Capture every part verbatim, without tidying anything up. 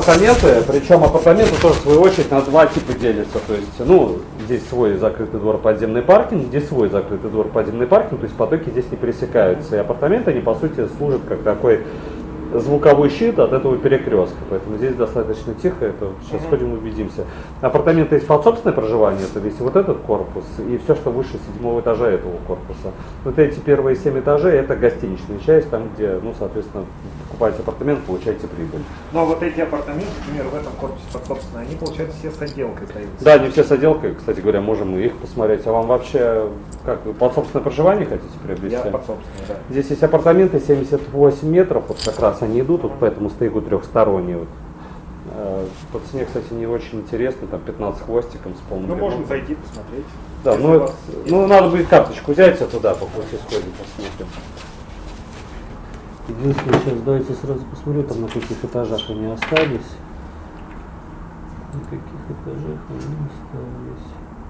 апартаменты, причем апартаменты тоже в свою очередь на два типа делятся. То есть, ну, здесь свой закрытый двор, подземный паркинг, здесь свой закрытый двор, подземный паркинг, то есть потоки здесь не пересекаются. И апартаменты, они по сути служат как такой звуковой щит от этого перекрестка, поэтому здесь достаточно тихо, это сейчас uh-huh. сходим убедимся. Апартаменты есть под собственное проживание, это весь вот этот корпус и все, что выше седьмого этажа этого корпуса. Вот эти первые семь этажей это гостиничная часть, там где, ну, соответственно, покупаете апартамент, получаете прибыль. Но вот эти апартаменты, например, в этом корпусе под собственное, они, получается, все с отделкой сдаются? Да, они все с отделкой, кстати говоря, можем их посмотреть. А вам вообще, как вы под собственное проживание хотите приобрести? Я под собственное, да. Здесь есть апартаменты семьдесят восемь метров, вот как раз они идут, вот по этому стояку трехсторонний. Вот. По цене, кстати, не очень интересно, там пятнадцать хвостиком с полным. Ну, можно зайти, посмотреть. Да, ну, это, ну надо будет карточку взять, а туда по пути сходим, посмотрим. Единственное, сейчас давайте сразу посмотрю, там на каких этажах они остались. На каких этажах они остались.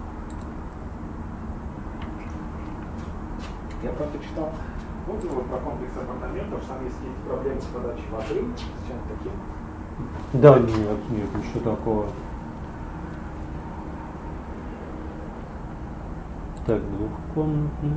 Я просто читал отзывы про комплекс апартаментов, что там есть какие-то проблемы с подачей воды, с чем-то таким. Да, нет, нет, ничего такого. Так, двухкомнатный.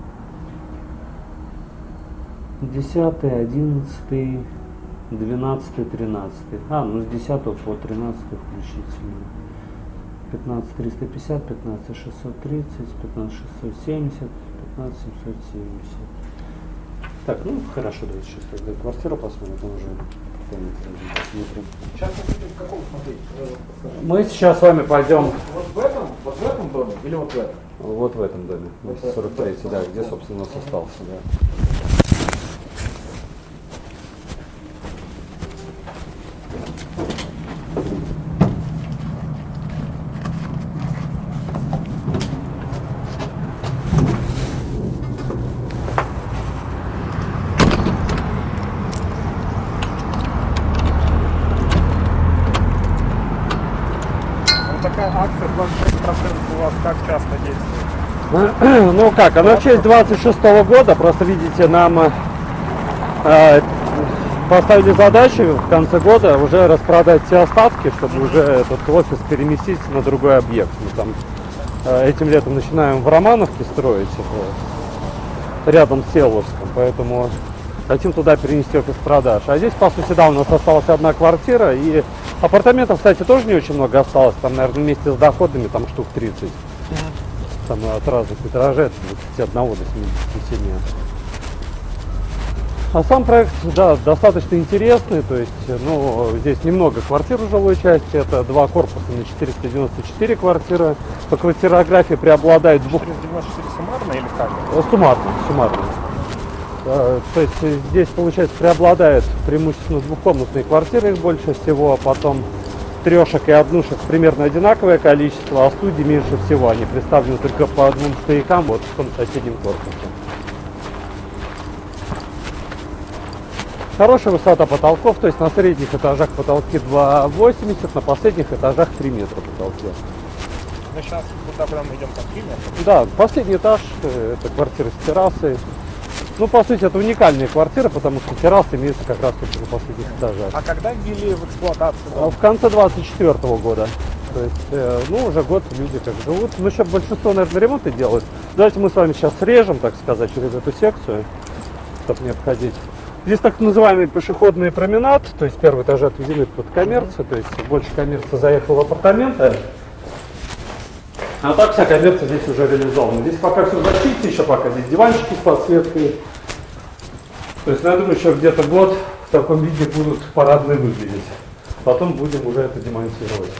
Десятый, одиннадцатый, двенадцатый, тринадцатый. А, ну с десятого по тринадцатый включительно. пятнадцать триста пятьдесят, пятнадцать шестьсот тридцать, пятнадцать шестьсот семьдесят, пятнадцать семьсот семьдесят. Так, ну хорошо, давайте сейчас тогда квартиру посмотрим, там уже посмотрим. Сейчас мы будем в каком смотреть? Мы сейчас с вами пойдем. Вот, вот в этом, вот в этом доме или вот в этом? Вот в этом доме, вот сорок третий, да, где, собственно, у нас остался, да. У вас как часто действует? Ну как, она в честь двадцать шестого года, просто видите, нам э, поставили задачу в конце года уже распродать все остатки, чтобы уже этот офис переместить на другой объект. Мы там э, этим летом начинаем в Романовке строить, это, рядом с Селовском, поэтому хотим туда перенести офис продаж. А здесь, по сути, да, у нас осталась одна квартира, и апартаментов, кстати, тоже не очень много осталось, там, наверное, вместе с доходами, там штук тридцать. Там от разных этажей, от двадцати одного до семидесяти семи. А сам проект, да, достаточно интересный, то есть, ну, здесь немного квартир в жилой части, это два корпуса на четыреста девяносто четыре квартиры. По квартирографии преобладает двух... четыреста девяносто четыре суммарно или как? Суммарно, суммарно. То есть здесь, получается, преобладает преимущественно двухкомнатные квартиры, их больше всего, а потом трешек и однушек примерно одинаковое количество, а студий меньше всего. Они представлены только по двум стоякам вот в том соседнем корпусе. Хорошая высота потолков, то есть на средних этажах потолки два восемьдесят, на последних этажах три метра потолки. Мы сейчас куда прям идем по три метра? Да, последний этаж, это квартира с террасой. Ну, по сути, это уникальные квартиры, потому что террасы имеются как раз только на последних этажах. А когда ввели в эксплуатацию? В конце двадцать четвёртого года. То есть, э, ну, уже год люди как живут. Ну, еще большинство, наверное, ремонты делают. Давайте мы с вами сейчас срежем, так сказать, через эту секцию, чтобы не обходить. Здесь так называемый пешеходный променад, то есть первый этаж отведены под коммерцию, то есть больше коммерция заехала в апартаменты. А так вся коммерция здесь уже реализована. Здесь пока все в защите, еще пока здесь диванчики с подсветкой. То есть, ну, я думаю, еще где-то год в таком виде будут парадные выглядеть. Потом будем уже это демонтировать.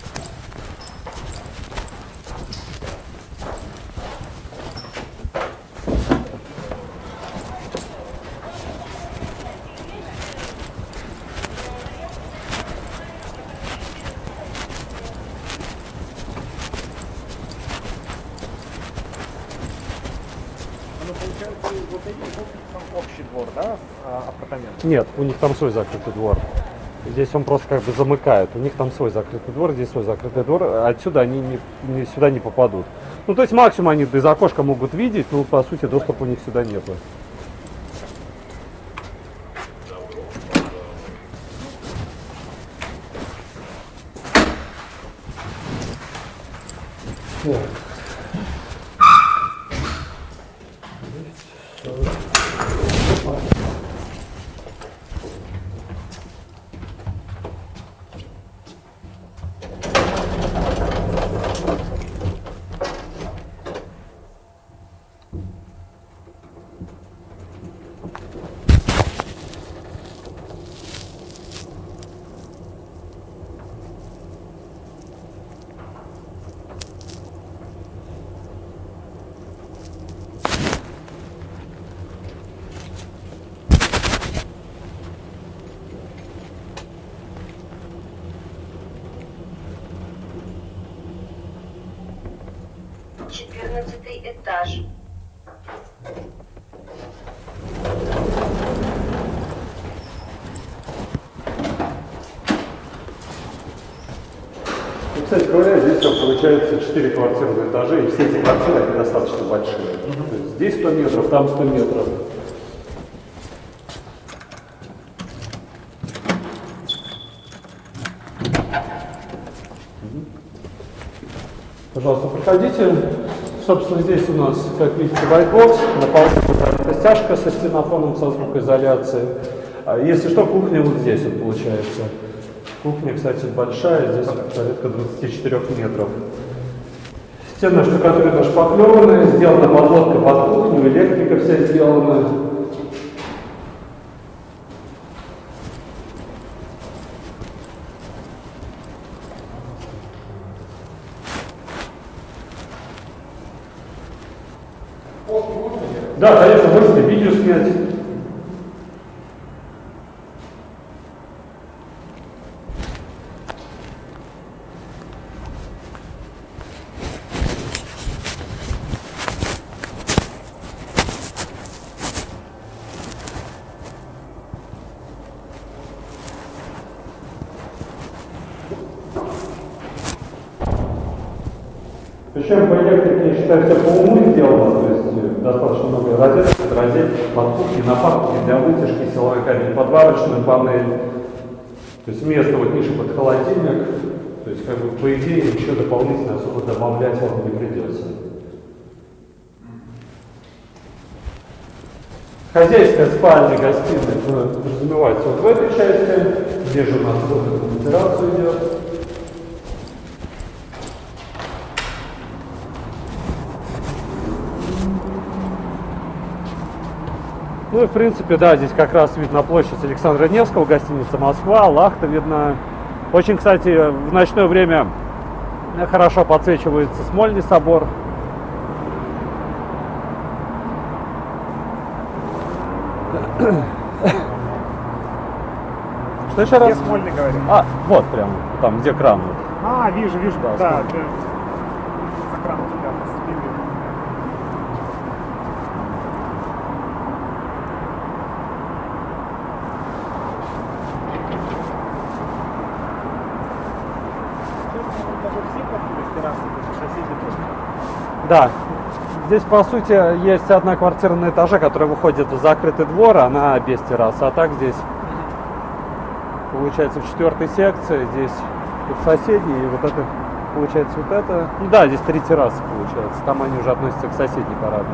Общий двор, да, апартамент? Нет, у них там свой закрытый двор. Здесь он просто как бы замыкает. У них там свой закрытый двор, здесь свой закрытый двор. Отсюда они не, не, сюда не попадут. Ну, то есть максимум они из окошка могут видеть, но по сути доступа у них сюда нету. Вот. Четырнадцатый этаж. Ну, кстати говоря, здесь все получается четыре квартиры на этаже, и все эти квартиры они достаточно большие. То есть здесь сто метров, там сто метров. Пожалуйста, проходите. Собственно, здесь у нас, как видите, whitebox, на полу тут стяжка со стенофоном, со звукоизоляцией. А если что, кухня вот здесь вот получается. Кухня, кстати, большая, здесь порядка двадцати четырёх метров. Стены штукатурка шпаклеванная, сделана подводка под кухню, электрика вся сделана. Да, конечно, можете видео снять. Причем по электрике, я считаю, все по уму сделано, то есть достаточно много розеток, розетки под кухней, на парке для вытяжки, силовой кабель, подварочную панель, то есть место вот ниже под холодильник, то есть как бы по идее еще дополнительно особо добавлять вам не придется. Хозяйская спальня, гостиная подразумевается вот в этой части, где же у нас выход на террасу идет. Ну и в принципе, да, здесь как раз видно площадь Александра Невского, гостиница Москва, Лахта видна. Очень, кстати, в ночное время хорошо подсвечивается Смольный собор. Что еще раз? Где Смольный, говорит? А, вот прям, там, где кран. А, вижу, вижу, Да, да. да, Смольный. За краном тебя посадили. Да, здесь по сути есть одна квартира на этаже, которая выходит в закрытый двор, она без террасы, а так здесь получается в четвертой секции, здесь тут соседи, и вот это получается вот это, ну да, здесь три террасы получается, там они уже относятся к соседней парадной.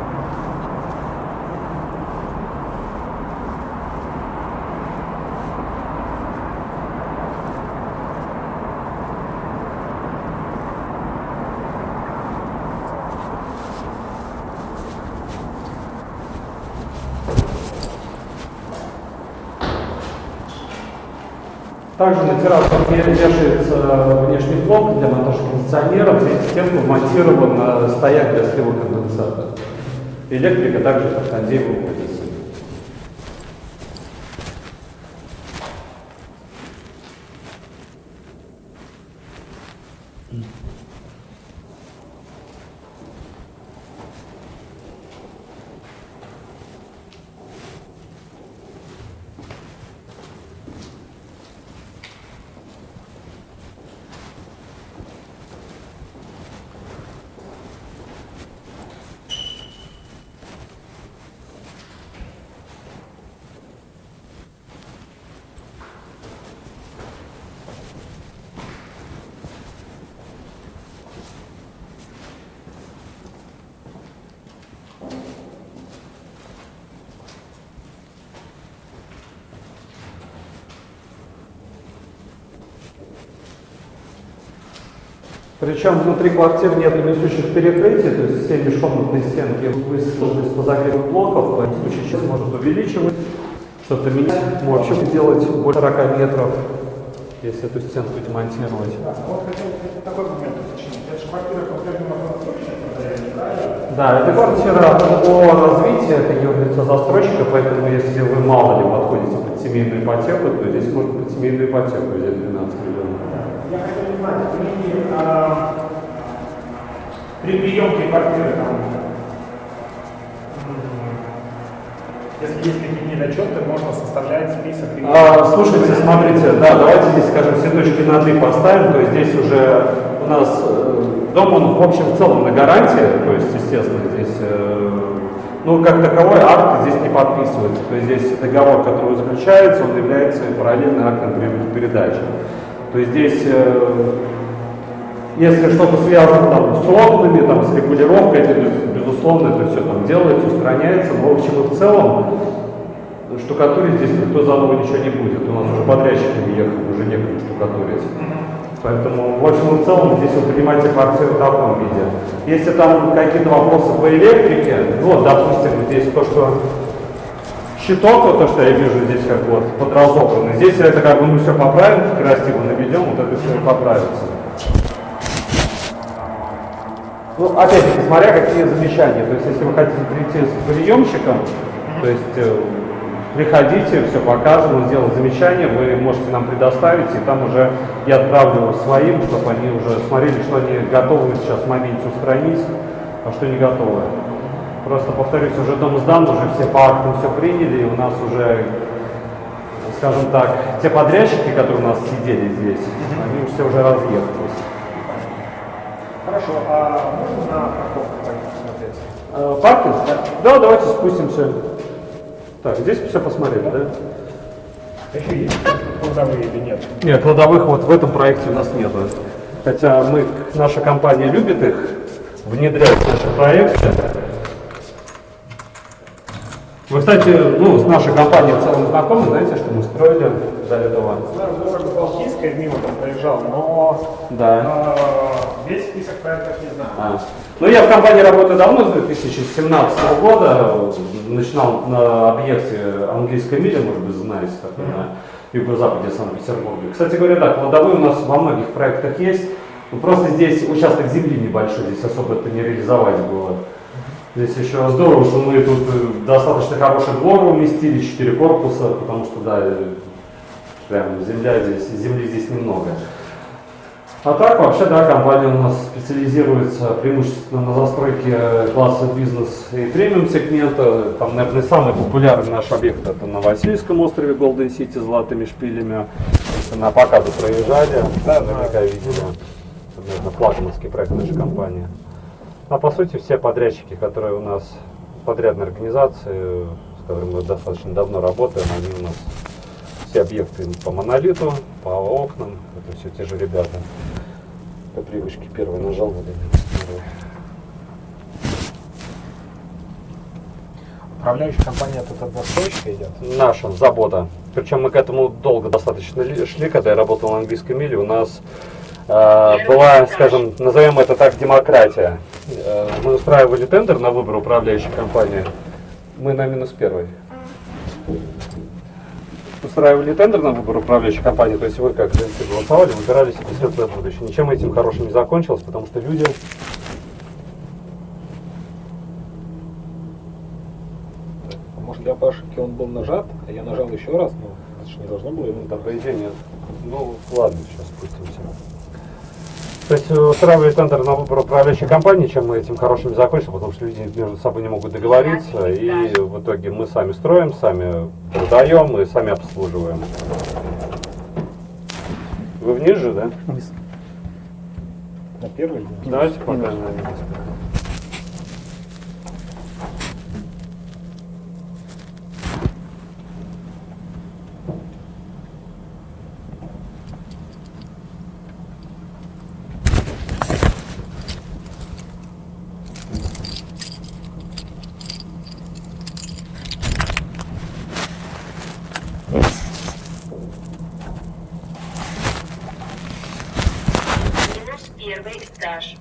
Также на террасе вешается внешний блок для монтажа кондиционеров. Здесь в стенку вмонтирован стояк для слива конденсата. Электрика также под кондей выводится. Причем внутри квартир нет несущих перекрытий, то есть все межкомнатные стенки высоты по загреву блоков, в этом случае сейчас может увеличивать, что-то менять, можем делать больше сорока метров, если эту стенку демонтировать. Да, вот хотел такой момент уточнить. Это же квартира по-прежнему застройщика продает, правильно? Да, эта квартира по развитию, это юрлица застройщика, поэтому если вы мало ли подходите под семейную ипотеку, то здесь можно под семейную ипотеку взять двенадцать миллионов. Я хотел узнать, при, а, при приемке квартиры, там, если есть какие-то недочеты, можно составлять список. А, слушайте, смотрите, да, давайте здесь, скажем, все точки над «и» поставим, то есть здесь уже у нас э, дом, он в общем в целом на гарантии, то есть, естественно, здесь, э, ну, как таковой акт здесь не подписывается, то есть здесь договор, который заключается, он является параллельным актом передачи. То есть здесь, э, если что-то связано там, с окнами, там, с регулировкой, это, безусловно, это все там делается, устраняется, но в общем и в целом штукатурить здесь никто заново ничего не будет. У нас уже подрядчики уехали, уже некому штукатурить. Поэтому в общем и в целом здесь вы принимаете квартиру в таком виде. Если там какие-то вопросы по электрике, ну, вот, допустим, здесь то, что щиток, вот то, что я вижу здесь как вот подразобранный, здесь это как бы мы все поправим, красиво наведем, вот это все поправится. Ну, опять-таки, смотря какие замечания. То есть, если вы хотите прийти с приемщиком, то есть э, приходите, все покажем, он сделает замечания, вы можете нам предоставить, и там уже я отправлю своим, чтобы они уже смотрели, что они готовы сейчас в моменте устранить, а что не готовы. Просто повторюсь, уже дом сдан, уже все по актам все приняли, и у нас уже, скажем так, те подрядчики, которые у нас сидели здесь, они все уже разъехались. Хорошо, а можно на парковку посмотреть? Э, паркинг? Да. Да, давайте спустимся. Так, здесь все посмотрели, да? Еще есть кладовые или нет? Нет, кладовых вот в этом проекте у нас нет. Хотя мы, наша компания любит их внедрять в наши проекты. Вы, кстати, ну, с нашей компанией в целом знакомы, знаете, что мы строили до этого? Да, город Балтийская, мимо там проезжал, но Да. э, весь список проектов не знаю. А. Ну, я в компании работаю давно, с две тысячи семнадцатого года. Начинал на объекте английской мили, может быть, знаете, такой, на юго-западе Санкт-Петербурга. Кстати говоря, да, кладовые у нас во многих проектах есть. Но просто здесь участок земли небольшой, здесь особо это не реализовать было. Здесь еще здорово, что мы тут достаточно хороший двор уместили, четыре корпуса, потому что, да, прям земля здесь, земли здесь немного. А так, вообще, да, компания у нас специализируется преимущественно на застройке класса бизнес и премиум сегмента. Там, наверное, самый популярный наш объект это на Васильевском острове Golden City с золотыми шпилями. На показы проезжали, да, наверняка видели. Это, наверное, флагманский проект нашей компании. А по сути все подрядчики, которые у нас, подрядные организации, с которыми мы достаточно давно работаем, они у нас все объекты по монолиту, по окнам, это все те же ребята. По привычке первый нажал, вот это. Управляющая компания тут от застройщика идет? Наша, завода. Причем мы к этому долго достаточно шли, когда я работал на английской миле, у нас э, была, скажем, назовем это так, демократия. Э, мы устраивали тендер на выбор управляющей компании, мы на минус первой. Устраивали тендер на выбор управляющей компании, то есть вы как зрители голосовали, выбирали себе светлое будущее. Ничем этим хорошим не закончилось, потому что люди... Может, я по ошибке он был нажат, а я нажал еще раз, но это же не должно было ему Да, по идее нет. Ну, ладно, сейчас спустимся. То есть устраивали тендер на выбор управляющей компании, чем мы этим хорошим не закончили, потому что люди между собой не могут договориться, и в итоге мы сами строим, сами продаем и сами обслуживаем. Вы вниз же, да? Вниз. На первый? Давайте пока на вниз. Первый этаж.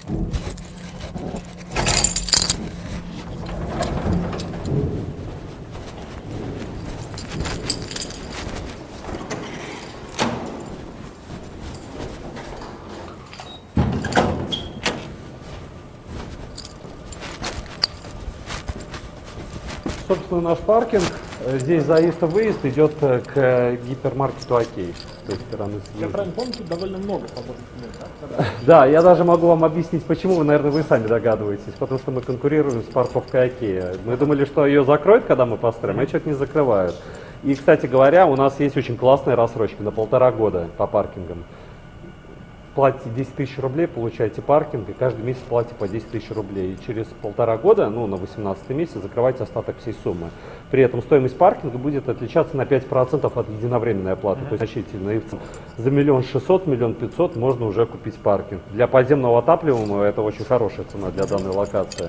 Собственно, наш паркинг. Здесь заезд и выезд идет к гипермаркету Окей. С той стороны. Я правильно помню, тут довольно много свободных мест, да? Да, я даже могу вам объяснить, почему, вы, наверное, вы сами догадываетесь. Потому что мы конкурируем с парковкой Окея. Мы думали, что ее закроют, когда мы построим, а что-то не закрывают. И, кстати говоря, у нас есть очень классная рассрочка на полтора года по паркингам. Платите десять тысяч рублей, получаете паркинг, и каждый месяц платите по десять тысяч рублей. И через полтора года, ну, на восемнадцатый месяц, закрываете остаток всей суммы. При этом стоимость паркинга будет отличаться на пять процентов от единовременной оплаты, mm-hmm. то есть значительно. И за миллион шестьсот, миллион пятьсот можно уже купить паркинг. Для подземного отапливаемого это очень хорошая цена для данной локации.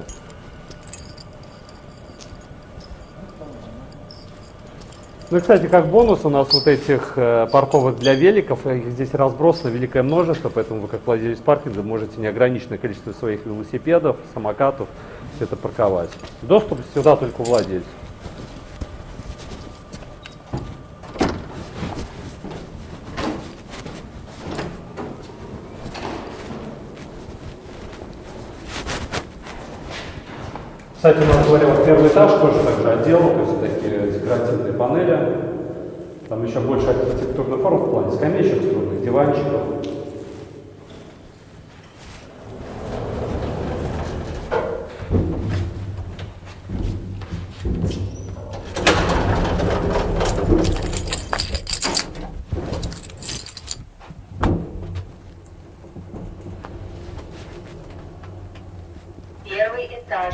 Ну и, кстати, как бонус у нас вот этих э, парковок для великов, их здесь разбросано великое множество, поэтому вы, как владелец паркинга, можете неограниченное количество своих велосипедов, самокатов, все это парковать. Доступ сюда только у владельцев. Кстати, у нас, говоря, вот первый этаж тоже также отделан, то есть такие декоративные панели. Там еще больше архитектурных форм в плане скамеечек, стульных, диванчиков. Первый этаж.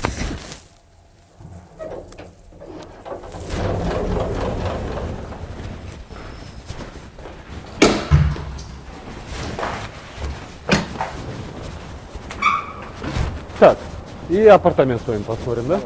Так, и апартамент с вами посмотрим, да?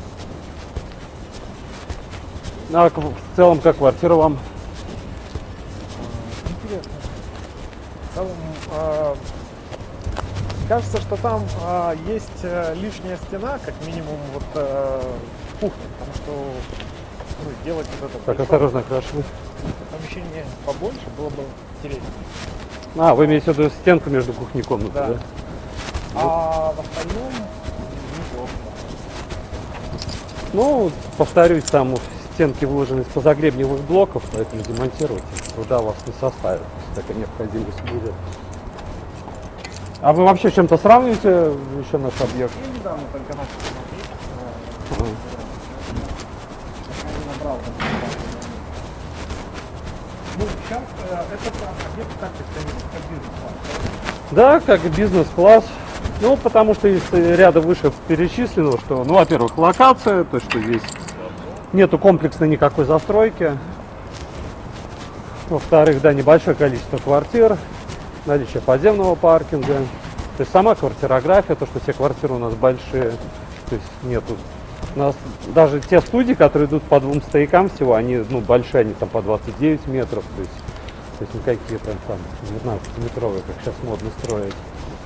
А в целом, как квартира вам? Интересно. В целом, э, кажется, что там э, есть э, лишняя стена, как минимум, вот э, в кухне, потому что ну, делать вот это Так, осторожно, окрашивай. помещение побольше было бы интереснее. А, вы имеете в виду стенку между кухней и комнатой, да? Да. А в остальном неплохо. Ну, повторюсь, там стенки выложены из позагребневых блоков, поэтому демонтировать труда вас не составит, если такая необходимость будет. А вы вообще с чем-то сравниваете еще наш объект? Я недавно только начал смотреть. Ага. Я не набрал. Ну, сейчас э, этот объект как представляется, как бизнес-класс. Да, как бизнес-класс. Ну, потому что из ряда выше перечисленного, что, ну, во-первых, локация, то, что здесь нету комплексной никакой застройки. Во-вторых, да, небольшое количество квартир, наличие подземного паркинга. То есть сама квартирография, то, что все квартиры у нас большие, то есть нету. У нас даже те студии, которые идут по двум стоякам всего, они, ну, большие, они там по двадцать девять метров, то есть, то есть не какие-то там девятнадцатиметровые, как сейчас модно строить.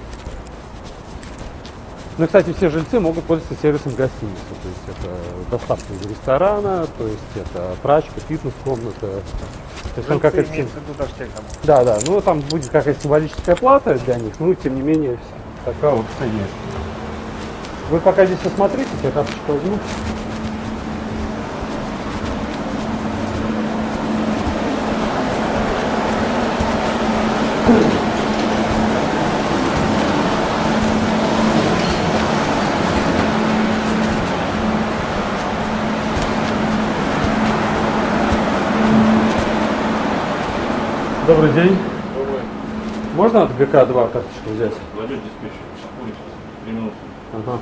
Ну, и, кстати, все жильцы могут пользоваться сервисом гостиницы, то есть это доставка из ресторана, то есть это прачка, фитнес-комната. То есть там какая-то... Да, да, ну там будет какая-то символическая плата для них, ну, тем не менее, такая вот цена. Вы пока здесь осмотрите, я карточку возьму. Добрый день. Добрый. Можно от ГК два карточку взять? Зайдет диспетчер. Секунду, три минуты. Ага.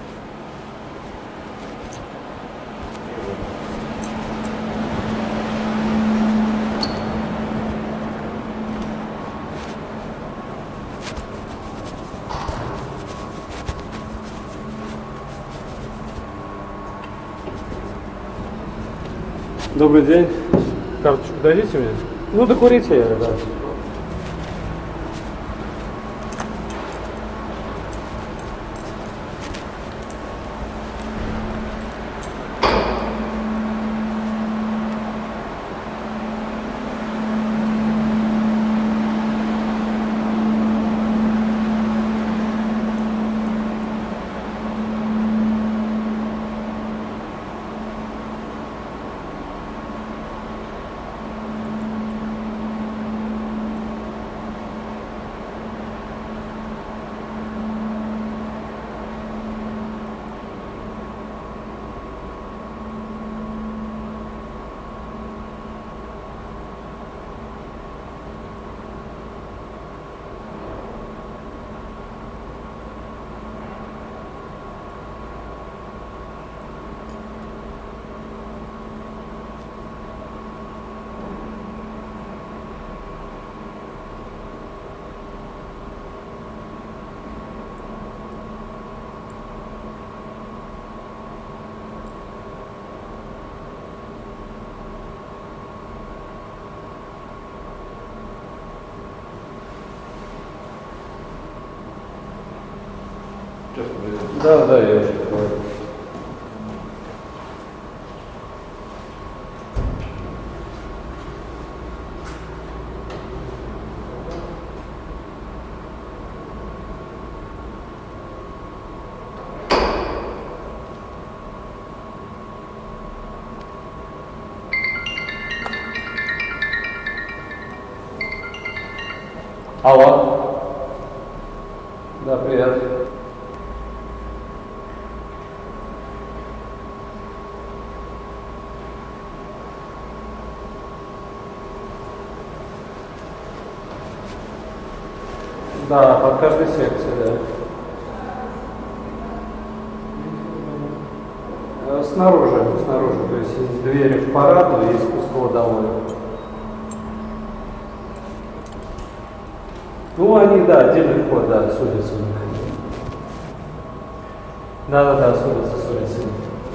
Добрый день. Карточку дадите мне? Ну, докурите, да. Сейчас подойдем. Да, да, я уже говорю. Алло. Да, привет. Да, под каждой секцией, да. Э, Снаружи, снаружи, то есть есть двери в парадную, есть спусководовые. Ну, они, да, отдельный вход, да, с улицы. Да, да, да, с улицы, с улицы.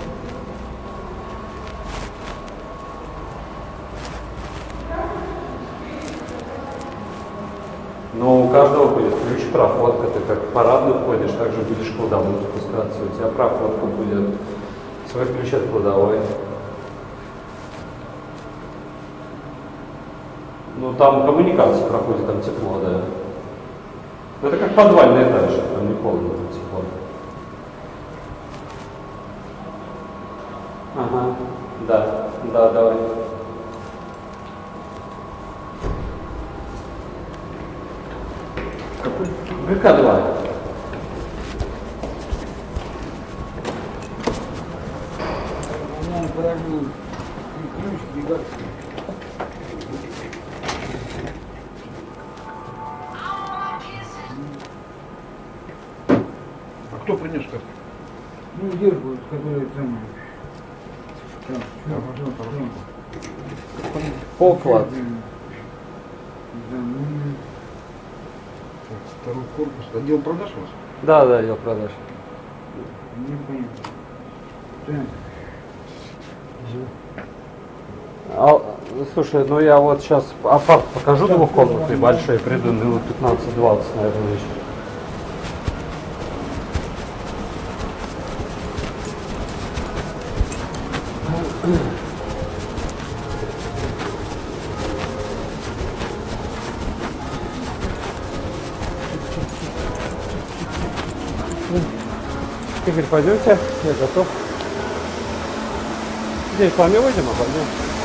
Но у каждого будет ключ-проходка, ты как в парадную входишь, также будешь в кладовую спускаться, у тебя проходка будет, свой ключ от кладовой. Ну там коммуникация проходит, там тепло, да. Это как подвальный этаж, там не холодно, там тепло. Ага, да, да, давай. Какой? ГК два. Она подожди. Ключ бегать. А кто принес как? Ну, девушка, которая там. Там, Да, пожалуйста, пожалуйста. Поклад. Да, ну, Так, второй корпус. Отдел продаж у вас? Да, да, я продаж. не понятно. Так. А, слушай, ну я вот сейчас апарт покажу двухкомнатный, большой, приду минут пятнадцать-двадцать, наверное, еще. Игорь, пойдемте, я готов. Здесь с вами выйдем, а пойдем.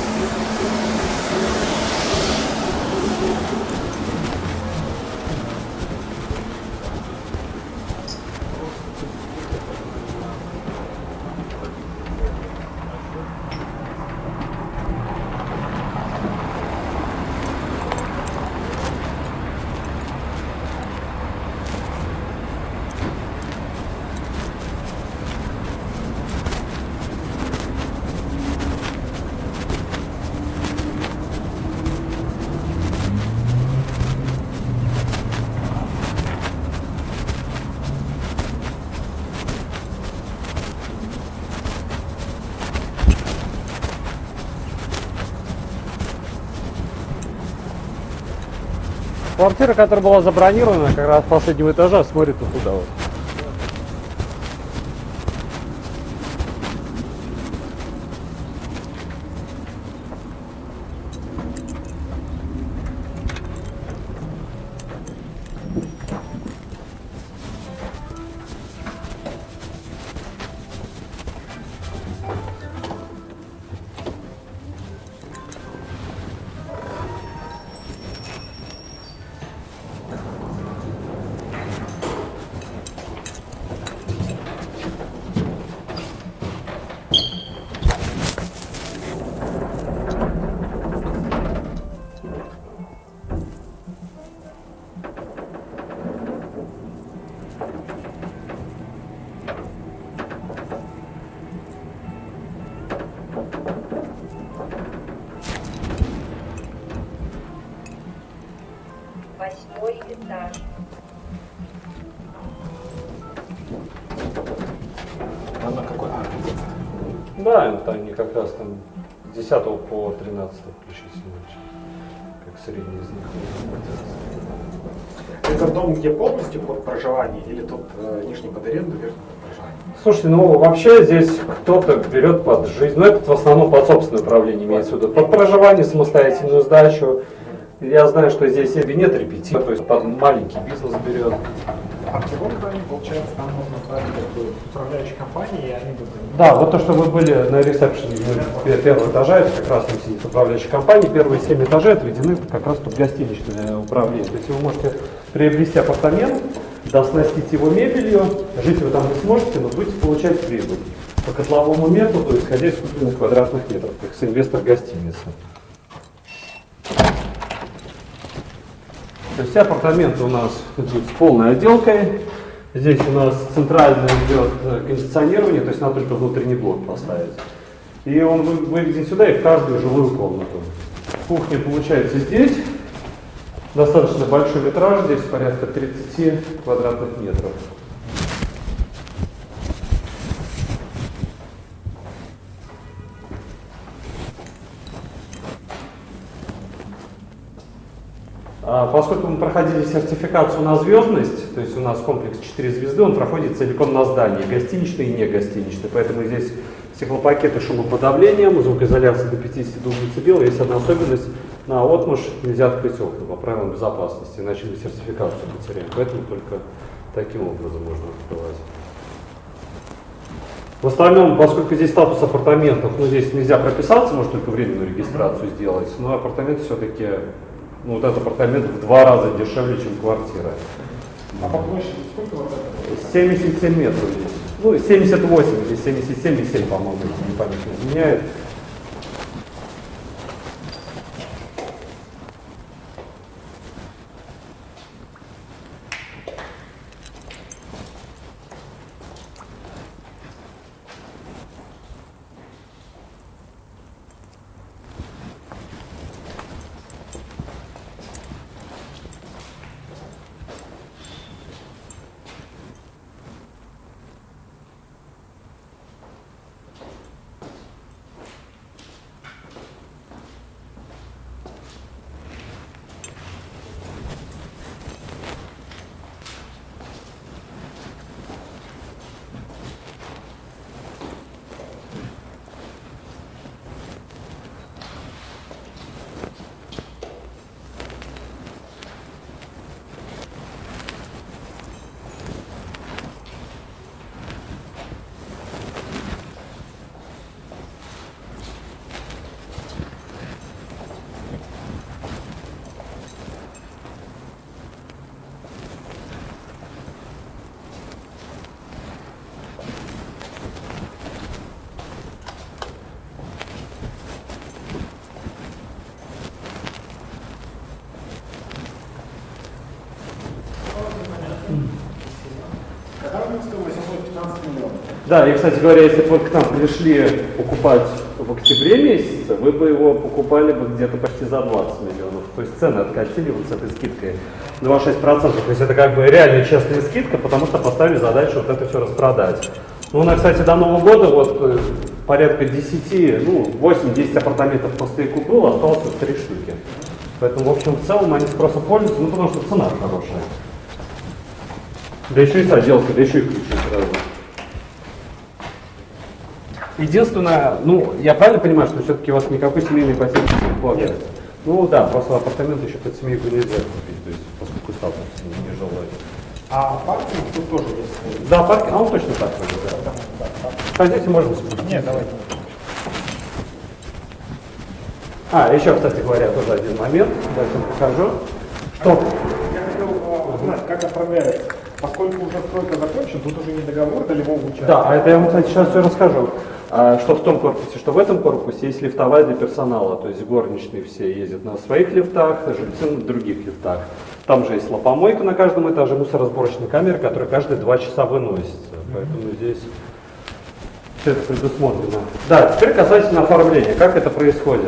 Квартира, которая была забронирована, как раз с последнего этажа, смотрит вот туда вот. Восьмой этаж. А на какой? А, Да, это они как раз там с десятого по тринадцатый включительно, как средний из них. Это дом, где полностью под проживание, или тут э, нижний под аренду, верхний под проживание? Слушайте, ну вообще здесь кто-то берет под жизнь, ну это в основном под собственное управление имеется в виду, под проживание, самостоятельную сдачу. Я знаю, что здесь нет репетиторов, то есть под маленький бизнес берет. А в таком здании, получается, там можно ставить как бы управляющие компании, и они будут... Да, вот то, что вы были на ресепшене первого этажа, это как раз там сидит управляющая компания. Первые семь этажей отведены как раз под гостиничное управление. То есть вы можете приобрести апартамент, доснастить его мебелью, жить вы там не сможете, но будете получать прибыль по котловому методу, исходя из купленных квадратных метров, как с инвестор гостиницы. То есть все апартаменты у нас идут с полной отделкой. Здесь у нас центрально идет кондиционирование, то есть надо только внутренний блок поставить. И он выведен сюда и в каждую жилую комнату. Кухня получается здесь. Достаточно большой метраж, здесь порядка тридцати квадратных метров. Поскольку мы проходили сертификацию на звездность, то есть у нас комплекс четыре звезды, он проходит целиком на здании, гостиничный и не гостиничный. Поэтому здесь стеклопакеты шумоподавлением, звукоизоляция до пятидесяти двух децибел. Есть одна особенность: на отмышь нельзя открыть окна по правилам безопасности, иначе мы сертификацию потеряем. Поэтому только таким образом можно открывать. В остальном, поскольку здесь статус апартаментов, ну здесь нельзя прописаться, можно только временную регистрацию сделать, но апартаменты все-таки, ну вот этот апартамент в два раза дешевле, чем квартира. А по площади сколько вот это? семьдесят семь метров здесь. Ну, семьдесят восемь, здесь семьдесят семь и семь, по-моему, если не память не изменяет. Да, и, кстати говоря, если бы вы к нам пришли покупать в октябре месяце, вы бы его покупали бы где-то почти за двадцать миллионов. То есть цены откатили вот с этой скидкой двадцать шесть процентов. То есть это как бы реально честная скидка, потому что поставили задачу вот это все распродать. Ну, на, кстати, до Нового года вот порядка десяти, ну, восемь-десять апартаментов по стояку было, осталось вот три штуки. Поэтому, в общем, в целом они спросом пользуются, ну, потому что цена хорошая. Да еще и с отделкой, да еще и ключи сразу. Единственное, ну, я правильно понимаю, что все-таки у вас никакой семейной ипотеки не предполагается? Ну да, просто апартаменты еще под семейку нельзя купить, то есть поскольку статус не жилой. А паркинг тут тоже есть? Да, паркинг, а он точно так выглядит. Да. Хотите, можно спустить. Нет, давайте. А, еще, кстати говоря, тоже один момент, давайте покажу. Что? Я хотел узнать, как оформляется. Поскольку уже стройка закончена, тут уже не договор долевого участия. Да, а это я вам, кстати, сейчас все расскажу. А, что в том корпусе, что в этом корпусе есть лифтовая для персонала, то есть горничные все ездят на своих лифтах, жильцы на других лифтах. Там же есть лопомойка на каждом этаже, мусоросборочная камера, которая каждые два часа выносится. Поэтому здесь все это предусмотрено. Да, теперь касательно оформления, как это происходит.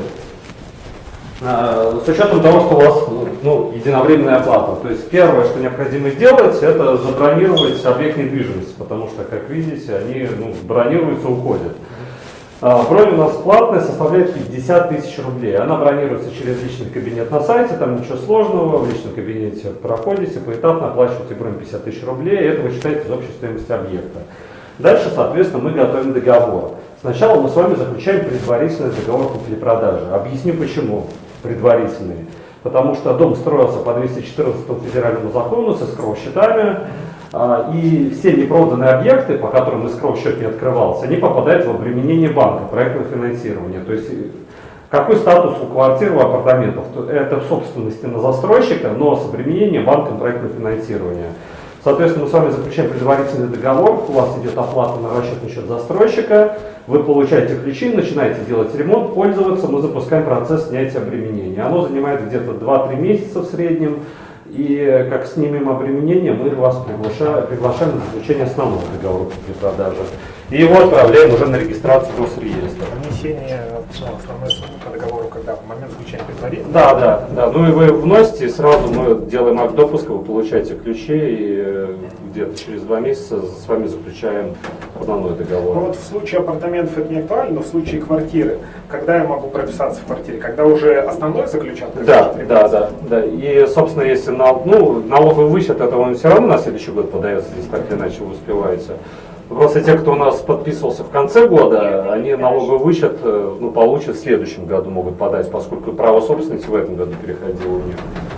С учетом того, что у вас ну, единовременная оплата. То есть первое, что необходимо сделать, это забронировать объект недвижимости, потому что, как видите, они ну, бронируются, уходят. А, бронь у нас платная, составляет пятьдесят тысяч рублей. Она бронируется через личный кабинет на сайте, там ничего сложного, в личном кабинете проходите, поэтапно оплачиваете бронь пятьдесят тысяч рублей, и это вы считаете из общей стоимости объекта. Дальше, соответственно, мы готовим договор. Сначала мы с вами заключаем предварительный договор купли-продажи. Объясню почему предварительный. Потому что дом строился по двести четырнадцатому федеральному закону с эскроу-счетами, и все непроданные объекты, по которым эскроу-счет не открывался, они попадают в обременение банка проектного финансирования. То есть какой статус у квартир, у апартаментов? Это в собственности на застройщика, но с обременением банком проектного финансирования. Соответственно, мы с вами заключаем предварительный договор, у вас идет оплата на расчетный счет застройщика, вы получаете ключи, начинаете делать ремонт, пользоваться, мы запускаем процесс снятия обременения. Оно занимает где-то два-три месяца в среднем, и как снимем обременение, мы вас приглашаем, приглашаем на заключение основного договора купли-продажи. И его отправляем уже на регистрацию в Росреестр. Внесение основной суммы по договору, когда в момент заключения предварительно? Да, да, да. Ну и вы вносите, и сразу мы делаем акт допуска, вы получаете ключи, и где-то через два месяца с вами заключаем основной договор. Ну вот в случае апартаментов это не актуально, но в случае квартиры, когда я могу прописаться в квартире? Когда уже основной заключен? Да, да, да, да. И, собственно, если на, ну, налоговый вычет, это он все равно на следующий год подается, здесь так или иначе вы успеваете. Просто те, кто у нас подписывался в конце года, они налоговый вычет ну, получат в следующем году, могут подать, поскольку право собственности в этом году переходило у них.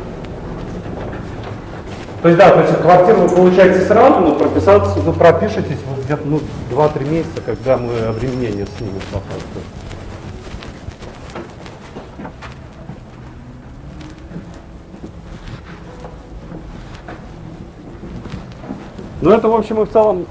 То есть, да, то есть квартиру вы получаете сразу, но прописаться, ну, пропишетесь вот где-то ну, два-три месяца, когда мы обременение снимем по факту. Ну это в общем и в целом,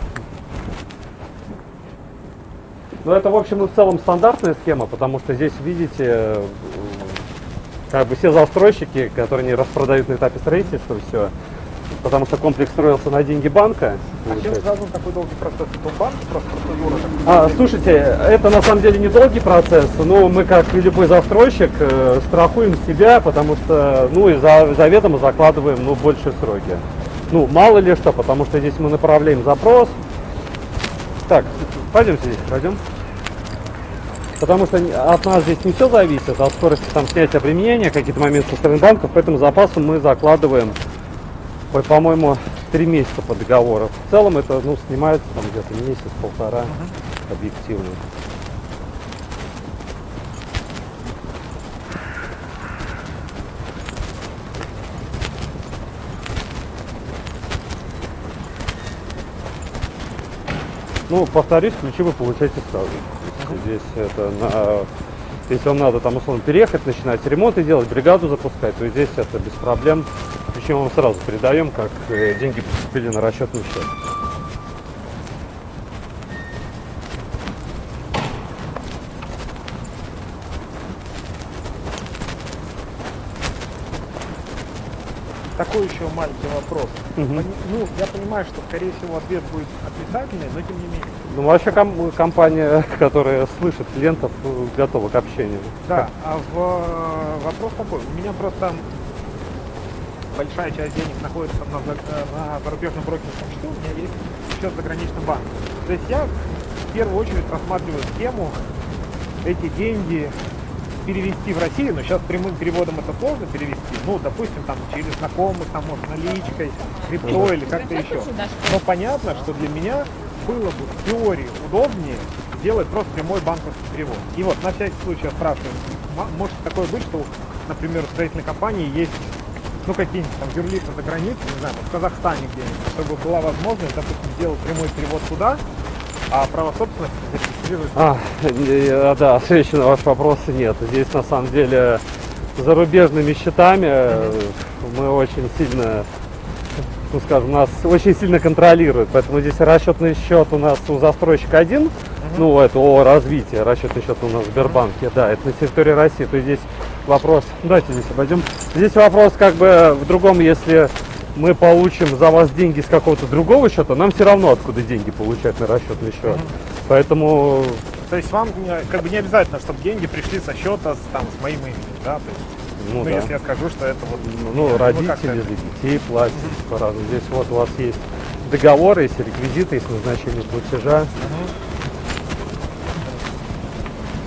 ну это в общем и в целом стандартная схема, потому что здесь видите, как бы все застройщики, которые не распродают на этапе строительства, все, потому что комплекс строился на деньги банка. А чем связан такой долгий процесс? Это банк, просто процедура? А, слушайте, это на самом деле не долгий процесс, но мы, как и любой застройщик, э, страхуем себя, потому что, ну, и за, заведомо закладываем, ну, большие сроки. Ну, мало ли что, потому что здесь мы направляем запрос. Так, пойдемте здесь, пройдем. Потому что от нас здесь не все зависит, от скорости там снятия обременения, какие-то моменты со стороны банков, поэтому запасом мы закладываем, по-моему, три месяца по договору. В целом это, ну, снимается там где-то месяц-полтора объективно. Ну, повторюсь, ключи вы получаете сразу. Здесь это на... Если вам надо там условно переехать, начинать ремонт и делать, бригаду запускать, то здесь это без проблем. Ключи мы вам сразу передаем, как э, деньги поступили на расчетный счет. Такой еще маленький вопрос. Мгм. Пони- Ну, я понимаю, что, скорее всего, ответ будет отрицательный, но тем не менее. Ну, вообще ком- компания, которая слышит клиентов, э, готова к общению. Да, а в, э, вопрос такой. У меня просто большая часть денег находится на, за- э, на зарубежном брокерском счету, у меня есть счет в заграничном банке. То есть я в первую очередь рассматриваю схему эти деньги перевести в Россию, но сейчас прямым переводом это сложно перевести. Ну, допустим, там через знакомых, там, может, наличкой, крипто или как-то еще. Но понятно, что для меня было бы в теории удобнее сделать просто прямой банковский перевод. И вот на всякий случай я спрашиваю, м- может такое быть, что, например, в строительной компании есть ну какие-нибудь там юрлицы за границей, не знаю, в Казахстане где-нибудь, чтобы была возможность, допустим, сделать прямой перевод туда, а право собственности зарегистрировать. А, э, да, отвечу на ваш вопрос, нет. Здесь на самом деле зарубежными счетами э, мы очень сильно, ну скажем, нас очень сильно контролируют, поэтому здесь расчетный счет у нас у застройщика один, ну это о развитии, расчетный счет у нас в Сбербанке, да, это на территории России, то есть здесь вопрос, давайте здесь обойдем, здесь вопрос как бы в другом, если мы получим за вас деньги с какого-то другого счета, нам все равно откуда деньги получать на расчетный счет, mm-hmm. поэтому... То есть вам не- как бы не обязательно, чтобы деньги пришли со счета с, там, с моим именем, да? То есть, Ну, ну, да. если я скажу, что это вот... Ну, как родители, это? за детей платят по-разному. Здесь вот у вас есть договоры, есть реквизиты, есть назначение платежа.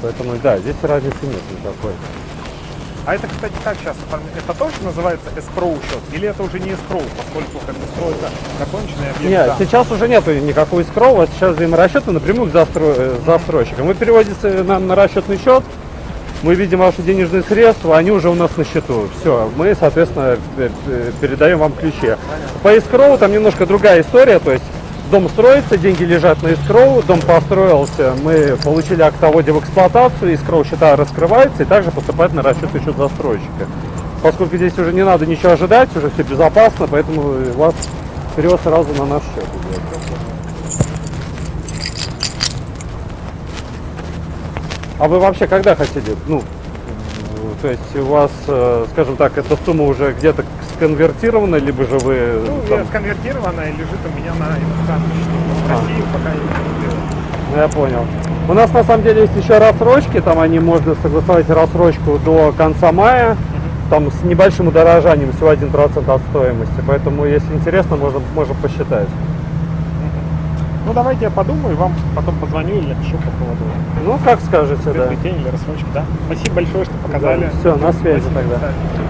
Поэтому да, здесь разницы нет никакой. А это, кстати, как сейчас? Это тоже называется escrow счет? Или это уже не escrow, поскольку как бы escrow это законченный объект? Нет, да. сейчас уже нету никакого эскроу, а сейчас взаиморасчеты напрямую к застро... э, застройщикам. Вы переводите нам на расчетный счет, мы видим ваши денежные средства, они уже у нас на счету. Все, мы, соответственно, э, э, передаем вам ключи. По эскроу там немножко другая история, то есть дом строится, деньги лежат на эскроу, дом построился, мы получили акт о вводе в эксплуатацию, эскроу счета раскрывается и также поступает на расчетный счет застройщика. Поскольку здесь уже не надо ничего ожидать, уже все безопасно, поэтому у вас перевод сразу на наш счет идет. А вы вообще когда хотели? Ну, то есть у вас, э, скажем так, эта сумма уже где-то сконвертирована, либо же вы... Ну, там- я сконвертированная и лежит у меня на иностранном счету. В А. России пока я не сделал. Ну, я понял. У нас на самом деле есть еще рассрочки, там они можно согласовать рассрочку до конца мая, там с небольшим удорожанием, всего один процент от стоимости, поэтому, если интересно, можно, можем посчитать. Ну, давайте я подумаю, вам потом позвоню или напишу по поводу Ну, как скажете, да. приобретения или рассрочки, да? Спасибо большое, что показали. Все, на связи Спасибо, тогда. да.